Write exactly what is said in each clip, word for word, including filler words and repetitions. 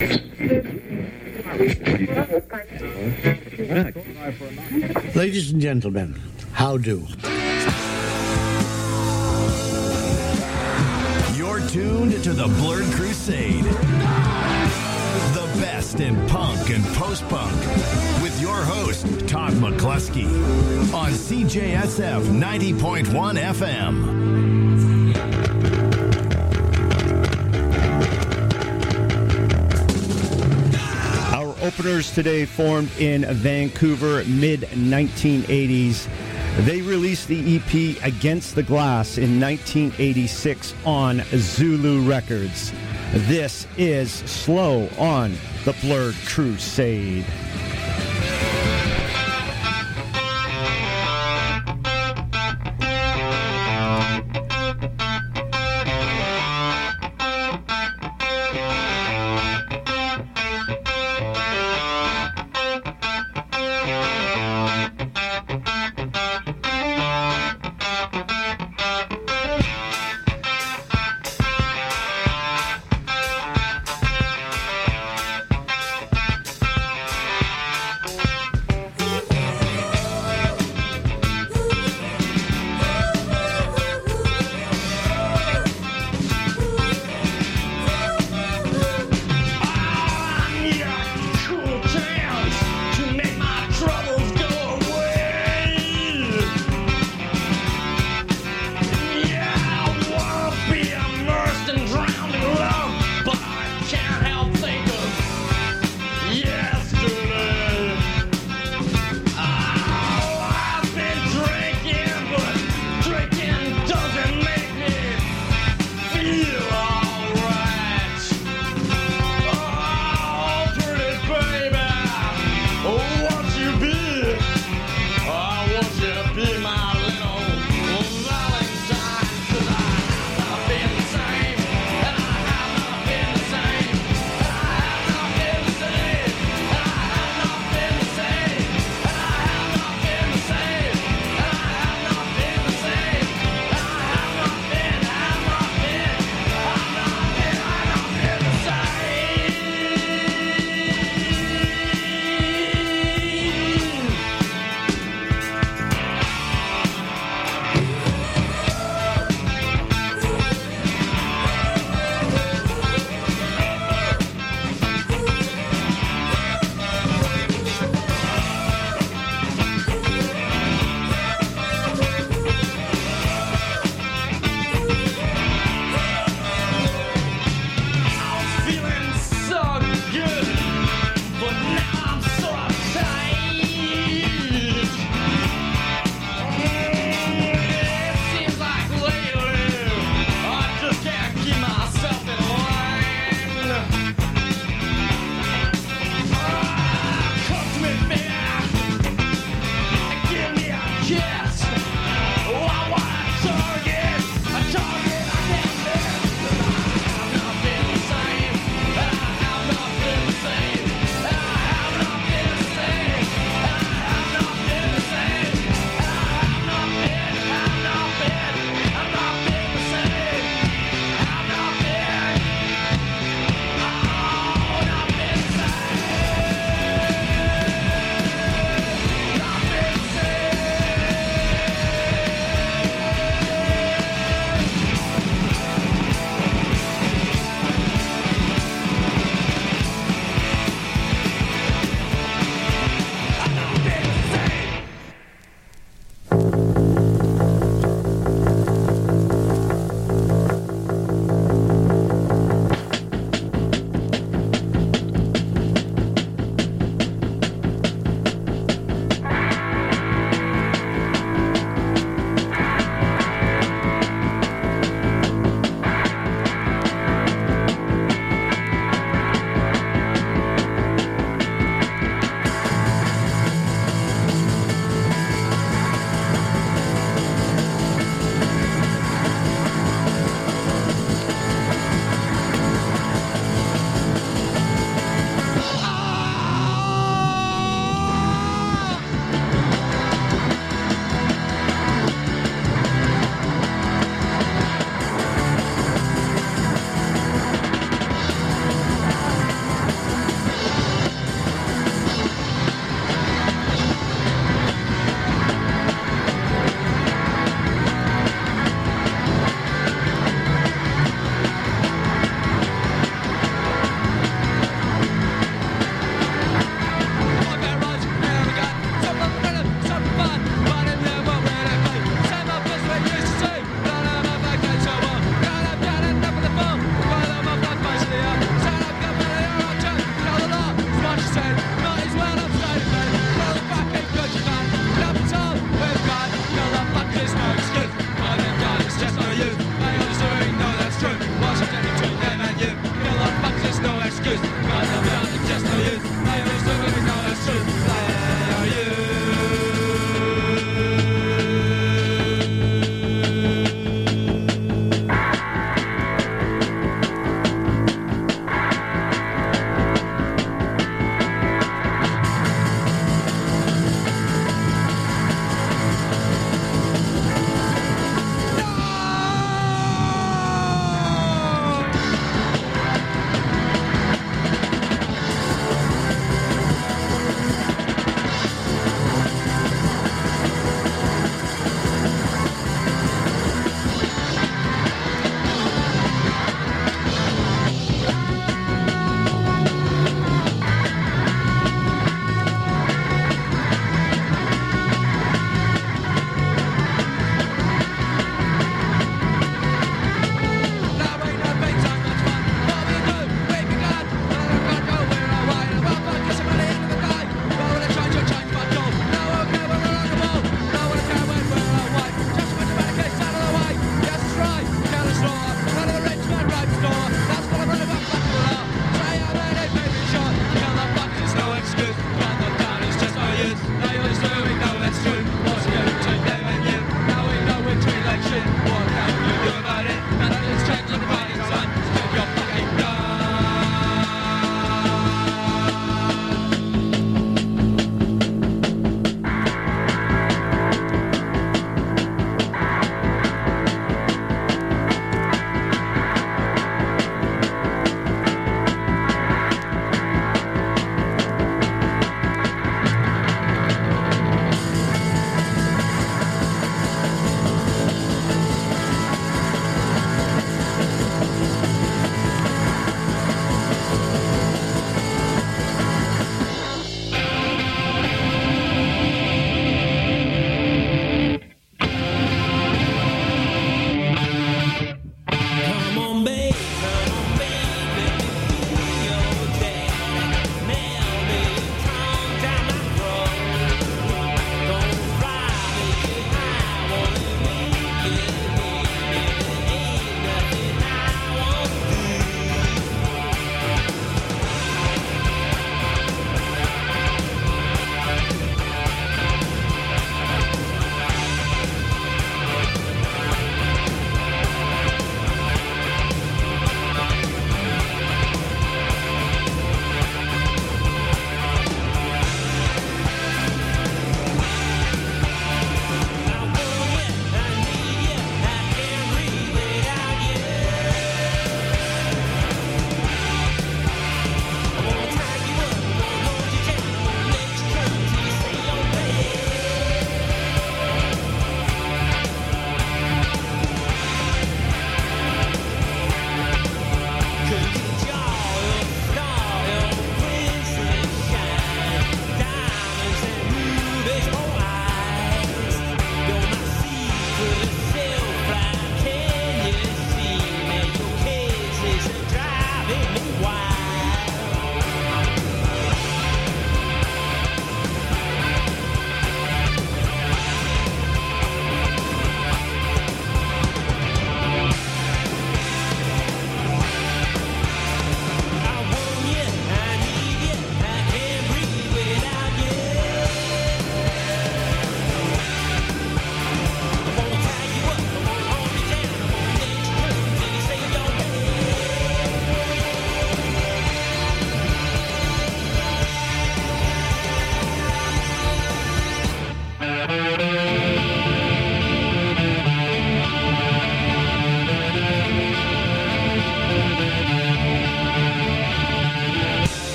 Ladies and gentlemen, how do? You're tuned to the Blurred Crusade. The best in punk and post-punk. With your host, Todd McCluskey. On C J S F ninety point one F M. Our openers today formed in Vancouver, mid nineteen eighties. They released the E P Against the Glass in nineteen eighty-six on Zulu Records. This is Slow on the Blurred Crusade.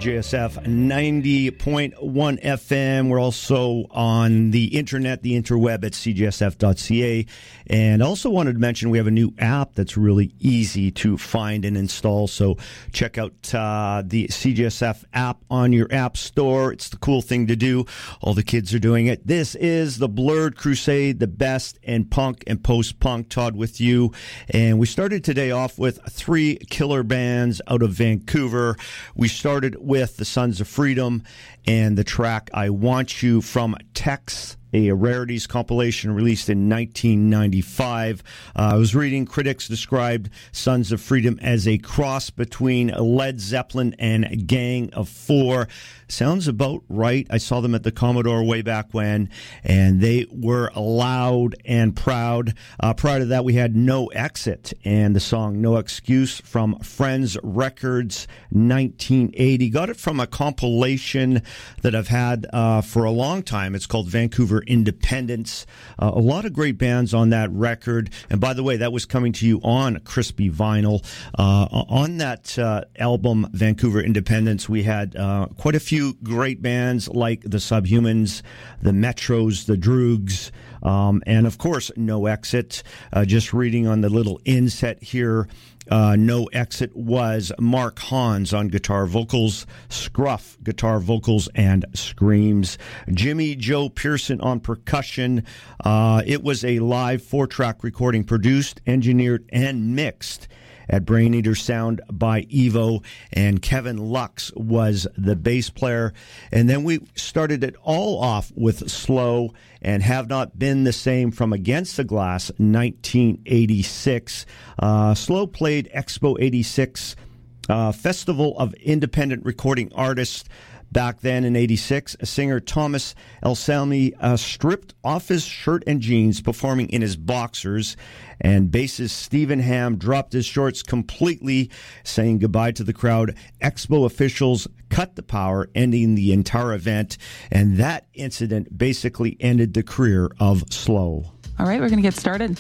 J S F ninety point one F M. We're also on the internet, the interweb at c j s f dot c a. And also wanted to mention we have a new app that's really easy to find and install. So check out uh, the C J S F app on your app store. It's the cool thing to do. All the kids are doing it. This is the Blurred Crusade, the best in punk and post-punk. Todd with you. And we started today off with three killer bands out of Vancouver. We started with the Sons of Freedom and the track I Want You from Tex, a rarities compilation released in nineteen ninety-five. Uh, I was reading, critics described Sons of Freedom as a cross between Led Zeppelin and Gang of Four. Sounds about right. I saw them at the Commodore way back when, and they were loud and proud. Uh, prior to that, we had No Exit and the song No Excuse from Friends Records, nineteen eighty. Got it from a compilation that I've had uh, for a long time. It's called Vancouver Independence. Uh, a lot of great bands on that record. And by the way, that was coming to you on crispy vinyl. Uh, on that uh, album, Vancouver Independence, we had uh, quite a few great bands like the Subhumans, the Metros, the Droogs, um, and of course, No Exit. Uh, just reading on the little inset here, Uh, No Exit was Mark Hans on guitar vocals, Scruff guitar vocals and screams, Jimmy Joe Pearson on percussion. Uh, it was a live four-track recording produced, engineered, and mixed at Brain Eater Sound by Evo, and Kevin Lux was the bass player. And then we started it all off with Slow and Have Not Been the Same from Against the Glass, nineteen eighty-six. Uh, Slow played Expo eighty-six, uh, Festival of Independent Recording Artists. Back then in eighty-six, singer Thomas Elsalmi uh, stripped off his shirt and jeans, performing in his boxers, and bassist Stephen Ham dropped his shorts completely, saying goodbye to the crowd. Expo officials cut the power, ending the entire event, and that incident basically ended the career of Slow. All right, we're going to get started.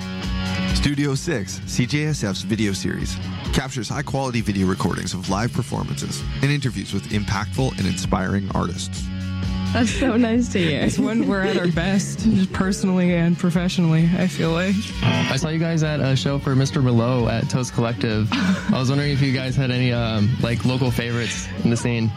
Studio six, C J S F's video series, captures high-quality video recordings of live performances and interviews with impactful and inspiring artists. That's so nice to hear. It's when we're at our best, just personally and professionally, I feel like. I saw you guys at a show for Mister Below at Toast Collective. I was wondering if you guys had any um, like local favorites in the scene.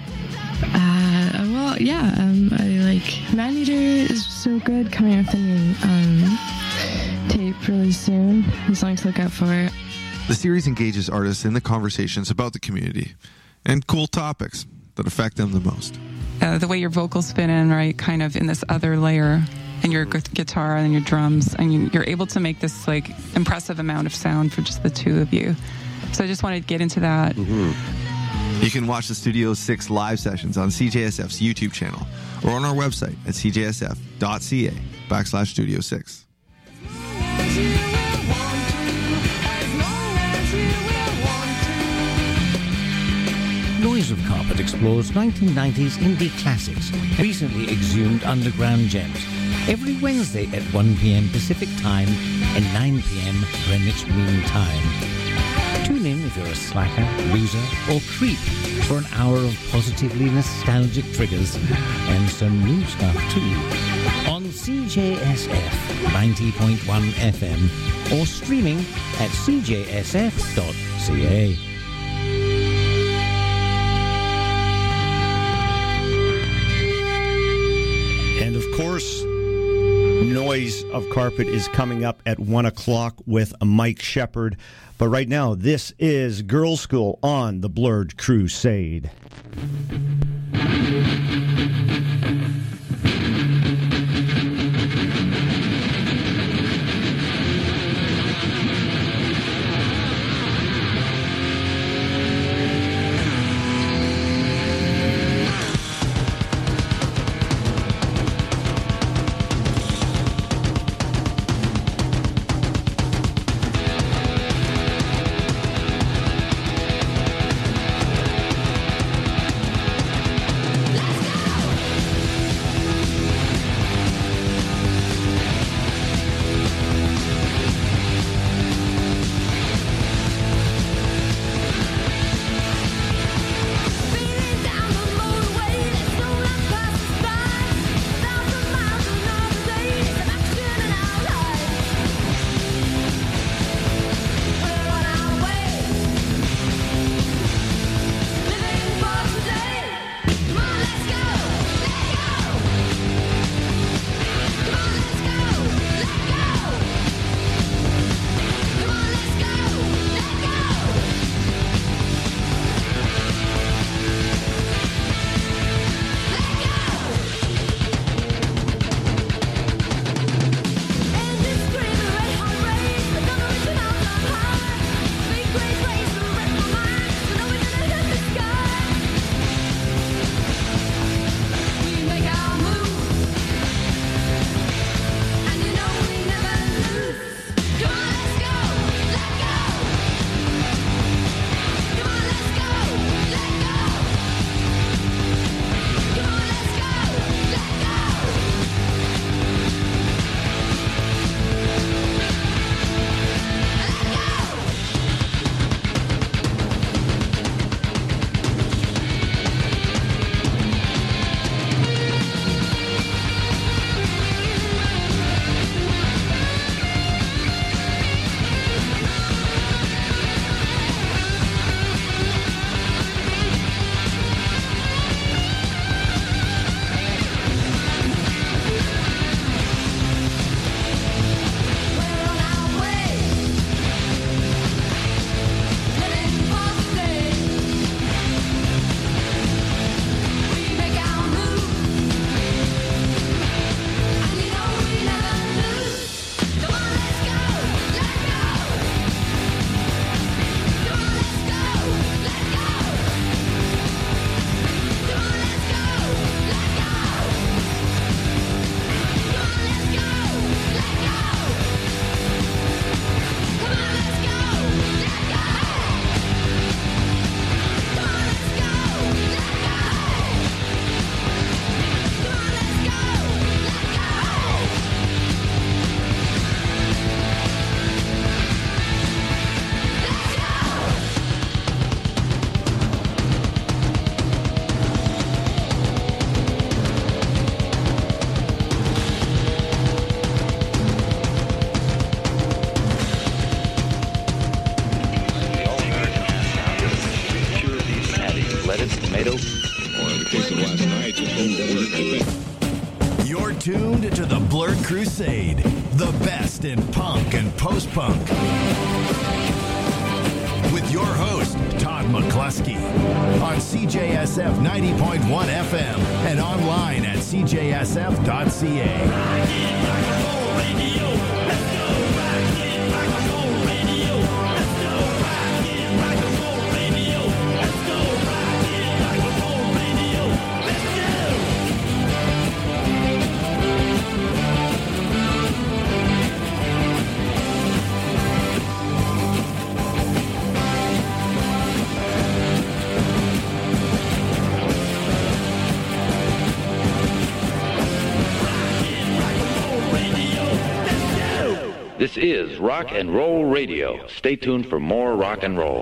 Uh, well, yeah, um, I like Maneater is so good, coming off the new um, tape really soon. These songs to look out for. The series engages artists in the conversations about the community and cool topics that affect them the most. Uh, the way your vocals fit in, right, kind of in this other layer, and your gu- guitar and your drums, and you, you're able to make this like impressive amount of sound for just the two of you. So I just wanted to get into that. Mm-hmm. You can watch the Studio six live sessions on C J S F's YouTube channel or on our website at c j s f dot c a backslash Studio six. Noise of Carpet explores nineteen nineties indie classics, recently exhumed underground gems. Every Wednesday at one p.m. Pacific Time and nine p.m. Greenwich Mean Time. Tune in if you're a slacker, loser, or creep for an hour of positively nostalgic triggers and some new stuff too. On C J S F ninety point one F M or streaming at c j s f dot c a. And of course, Noise of Carpet is coming up at one o'clock with Mike Shepard. But right now, this is Girls' School on the Blurred Crusade. tuned to the Blurred Crusade, the best in punk and post-punk. With your host, Todd McCluskey, on C J S F ninety point one F M and online at c j s f dot c a. This is Rock and Roll Radio. Stay tuned for more rock and roll.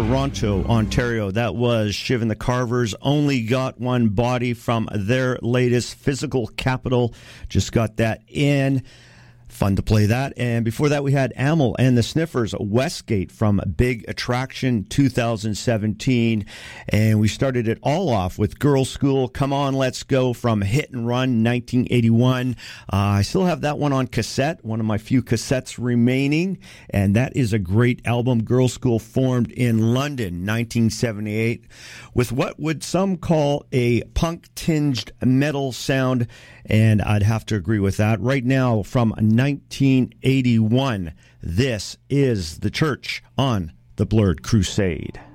Toronto, Ontario. That was Shiv and the Carvers. Only Got One Body from their latest Physical Capital. Just got that in. Fun to play that. And before that, we had Amel and the Sniffers, Westgate from Big Attraction two thousand seventeen. And we started it all off with Girls School, Come On, Let's Go from Hit and Run nineteen eighty-one. Uh, I still have that one on cassette, one of my few cassettes remaining. And that is a great album. Girls School formed in London, nineteen seventy-eight, with what would some call a punk-tinged metal sound. And I'd have to agree with that. Right now, from nineteen eighty-one, this is The Church on the Blurred Crusade.